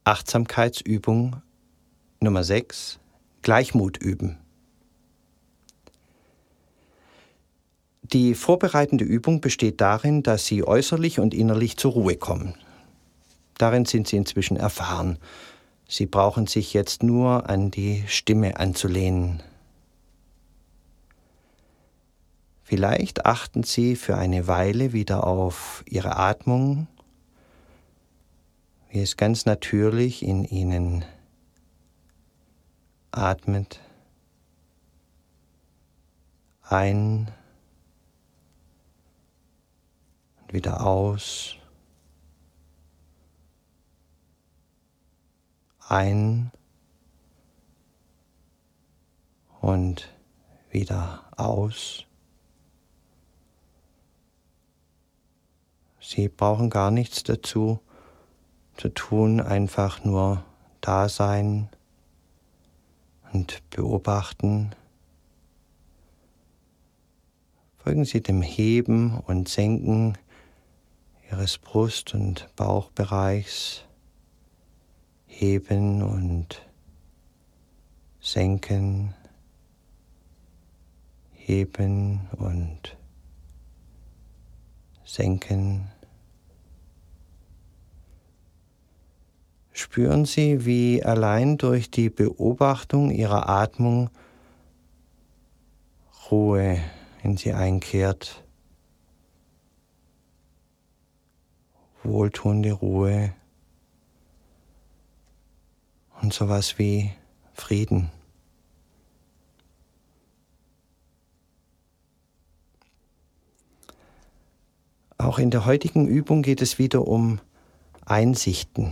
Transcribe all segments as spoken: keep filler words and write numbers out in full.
Achtsamkeitsübung Nummer sechs. Gleichmut üben. Die vorbereitende Übung besteht darin, dass Sie äußerlich und innerlich zur Ruhe kommen. Darin sind Sie inzwischen erfahren. Sie brauchen sich jetzt nur an die Stimme anzulehnen. Vielleicht achten Sie für eine Weile wieder auf Ihre Atmung, wie es ganz natürlich in Ihnen atmet. Ein und wieder aus. Ein und wieder aus. Sie brauchen gar nichts dazu zu tun, einfach nur da sein und beobachten. Folgen Sie dem Heben und Senken Ihres Brust- und Bauchbereichs. Heben und senken. Heben und senken. Spüren Sie, wie allein durch die Beobachtung Ihrer Atmung Ruhe in Sie einkehrt. Wohltuende Ruhe und sowas wie Frieden. Auch in der heutigen Übung geht es wieder um Einsichten.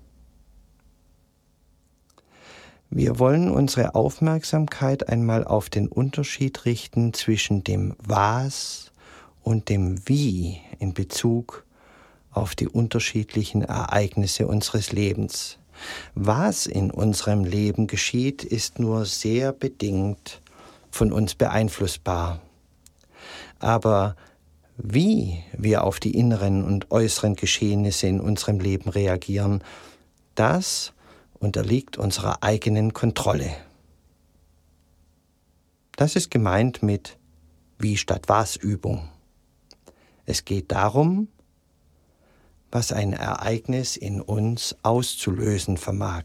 Wir wollen unsere Aufmerksamkeit einmal auf den Unterschied richten zwischen dem Was und dem Wie in Bezug auf die unterschiedlichen Ereignisse unseres Lebens. Was in unserem Leben geschieht, ist nur sehr bedingt von uns beeinflussbar. Aber wie wir auf die inneren und äußeren Geschehnisse in unserem Leben reagieren, das unterliegt unserer eigenen Kontrolle. Das ist gemeint mit Wie statt was Übung. Es geht darum, was ein Ereignis in uns auszulösen vermag.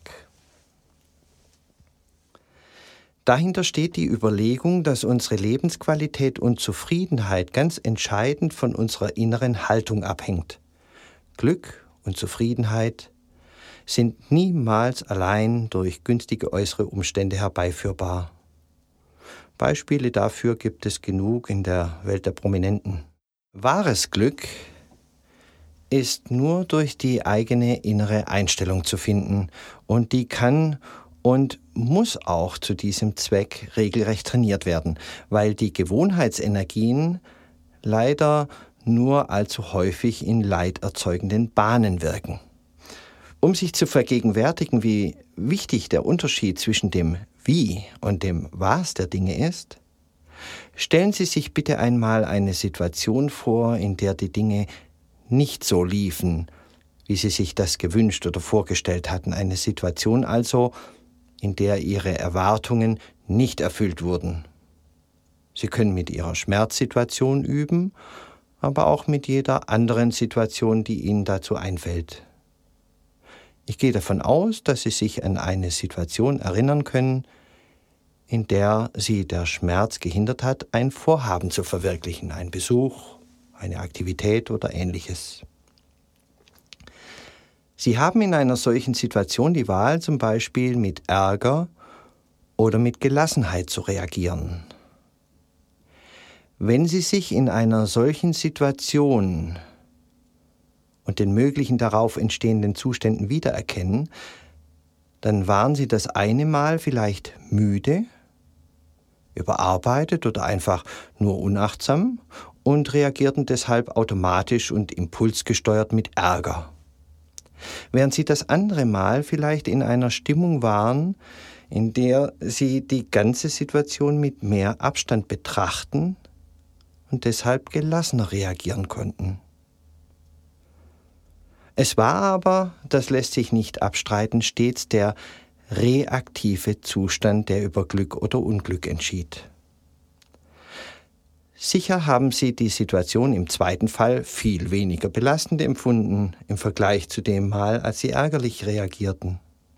Dahinter steht die Überlegung, dass unsere Lebensqualität und Zufriedenheit ganz entscheidend von unserer inneren Haltung abhängt. Glück und Zufriedenheit sind niemals allein durch günstige äußere Umstände herbeiführbar. Beispiele dafür gibt es genug in der Welt der Prominenten. Wahres Glück ist nur durch die eigene innere Einstellung zu finden und die kann und muss auch zu diesem Zweck regelrecht trainiert werden, weil die Gewohnheitsenergien leider nur allzu häufig in leiderzeugenden Bahnen wirken. Um sich zu vergegenwärtigen, wie wichtig der Unterschied zwischen dem Wie und dem Was der Dinge ist, stellen Sie sich bitte einmal eine Situation vor, in der die Dinge nicht so liefen, wie Sie sich das gewünscht oder vorgestellt hatten. Eine Situation also, in der Ihre Erwartungen nicht erfüllt wurden. Sie können mit Ihrer Schmerzsituation üben, aber auch mit jeder anderen Situation, die Ihnen dazu einfällt. Ich gehe davon aus, dass Sie sich an eine Situation erinnern können, in der Sie der Schmerz gehindert hat, ein Vorhaben zu verwirklichen, ein Besuch, eine Aktivität oder Ähnliches. Sie haben in einer solchen Situation die Wahl, zum Beispiel mit Ärger oder mit Gelassenheit zu reagieren. Wenn Sie sich in einer solchen Situation und den möglichen darauf entstehenden Zuständen wiedererkennen, dann waren Sie das eine Mal vielleicht müde, überarbeitet oder einfach nur unachtsam und reagierten deshalb automatisch und impulsgesteuert mit Ärger. Während Sie das andere Mal vielleicht in einer Stimmung waren, in der Sie die ganze Situation mit mehr Abstand betrachten und deshalb gelassener reagieren konnten. Es war aber, das lässt sich nicht abstreiten, stets der reaktive Zustand, der über Glück oder Unglück entschied. Sicher haben Sie die Situation im zweiten Fall viel weniger belastend empfunden im Vergleich zu dem Mal, als Sie ärgerlich reagierten.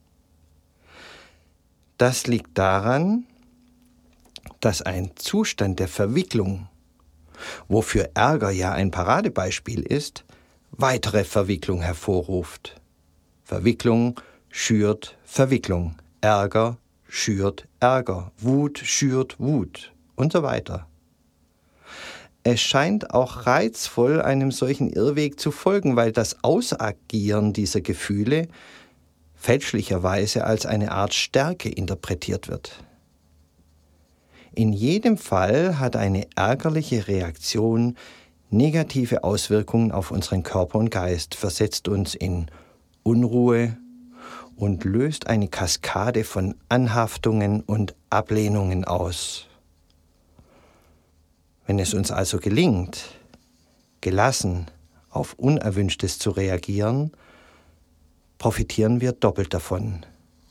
Das liegt daran, dass ein Zustand der Verwicklung, wofür Ärger ja ein Paradebeispiel ist, weitere Verwicklung hervorruft. Verwicklung schürt Verwicklung, Ärger schürt Ärger, Wut schürt Wut und so weiter. Es scheint auch reizvoll, einem solchen Irrweg zu folgen, weil das Ausagieren dieser Gefühle fälschlicherweise als eine Art Stärke interpretiert wird. In jedem Fall hat eine ärgerliche Reaktion negative Auswirkungen auf unseren Körper und Geist, versetzt uns in Unruhe und löst eine Kaskade von Anhaftungen und Ablehnungen aus. Wenn es uns also gelingt, gelassen auf Unerwünschtes zu reagieren, profitieren wir doppelt davon.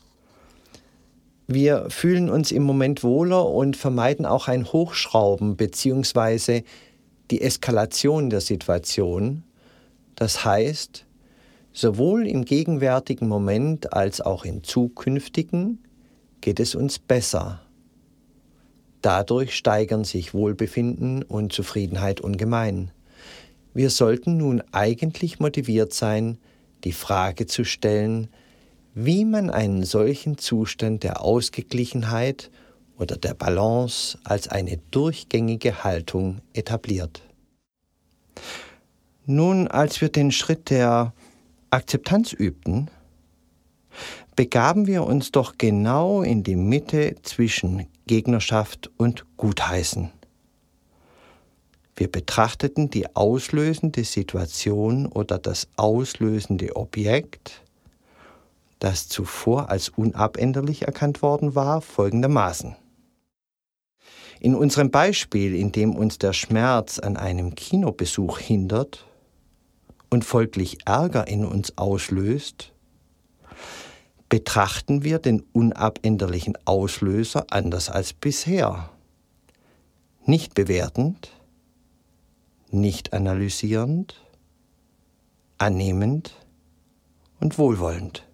Wir fühlen uns im Moment wohler und vermeiden auch ein Hochschrauben bzw. die Eskalation der Situation. Das heißt, sowohl im gegenwärtigen Moment als auch in zukünftigen geht es uns besser. Dadurch steigern sich Wohlbefinden und Zufriedenheit ungemein. Wir sollten nun eigentlich motiviert sein, die Frage zu stellen, wie man einen solchen Zustand der Ausgeglichenheit oder der Balance als eine durchgängige Haltung etabliert. Nun, als wir den Schritt der Akzeptanz übten, begaben wir uns doch genau in die Mitte zwischen Gegnerschaft und Gutheißen. Wir betrachteten die auslösende Situation oder das auslösende Objekt, das zuvor als unabänderlich erkannt worden war, folgendermaßen. In unserem Beispiel, in dem uns der Schmerz an einem Kinobesuch hindert und folglich Ärger in uns auslöst, betrachten wir den unabänderlichen Auslöser anders als bisher. Nicht bewertend, nicht analysierend, annehmend und wohlwollend.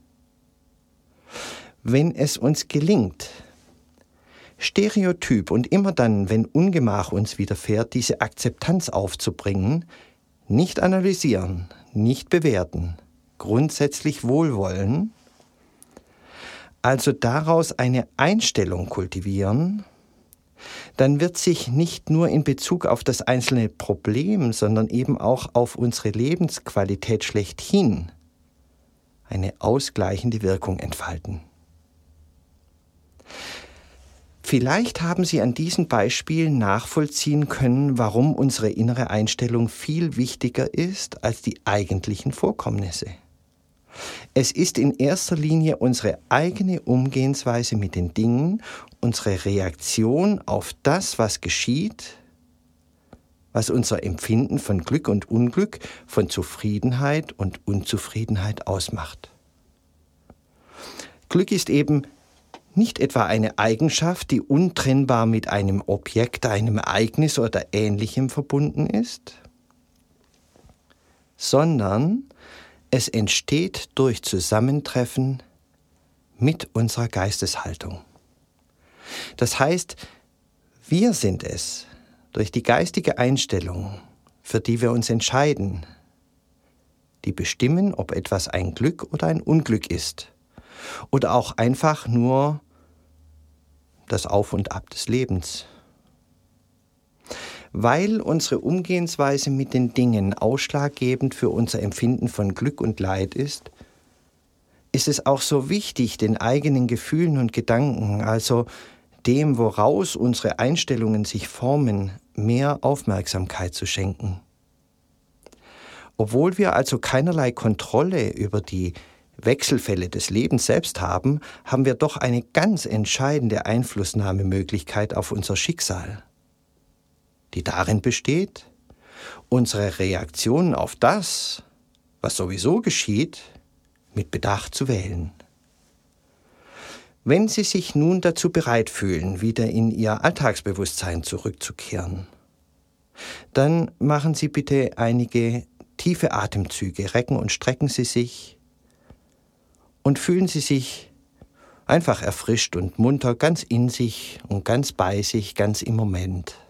Wenn es uns gelingt, stereotyp und immer dann, wenn Ungemach uns widerfährt, diese Akzeptanz aufzubringen, nicht analysieren, nicht bewerten, grundsätzlich wohlwollen, also daraus eine Einstellung kultivieren, dann wird sich nicht nur in Bezug auf das einzelne Problem, sondern eben auch auf unsere Lebensqualität schlechthin eine ausgleichende Wirkung entfalten. Vielleicht haben Sie an diesen Beispielen nachvollziehen können, warum unsere innere Einstellung viel wichtiger ist als die eigentlichen Vorkommnisse. Es ist in erster Linie unsere eigene Umgehensweise mit den Dingen, unsere Reaktion auf das, was geschieht, was unser Empfinden von Glück und Unglück, von Zufriedenheit und Unzufriedenheit ausmacht. Glück ist eben nicht etwa eine Eigenschaft, die untrennbar mit einem Objekt, einem Ereignis oder Ähnlichem verbunden ist, sondern es entsteht durch Zusammentreffen mit unserer Geisteshaltung. Das heißt, wir sind es, durch die geistige Einstellung, für die wir uns entscheiden, die bestimmen, ob etwas ein Glück oder ein Unglück ist oder auch einfach nur das Auf und Ab des Lebens. Weil unsere Umgehensweise mit den Dingen ausschlaggebend für unser Empfinden von Glück und Leid ist, ist es auch so wichtig, den eigenen Gefühlen und Gedanken, also dem, woraus unsere Einstellungen sich formen, mehr Aufmerksamkeit zu schenken. Obwohl wir also keinerlei Kontrolle über die Wechselfälle des Lebens selbst haben, haben wir doch eine ganz entscheidende Einflussnahmemöglichkeit auf unser Schicksal, die darin besteht, unsere Reaktionen auf das, was sowieso geschieht, mit Bedacht zu wählen. Wenn Sie sich nun dazu bereit fühlen, wieder in Ihr Alltagsbewusstsein zurückzukehren, dann machen Sie bitte einige tiefe Atemzüge, recken und strecken Sie sich und fühlen Sie sich einfach erfrischt und munter, ganz in sich und ganz bei sich, ganz im Moment.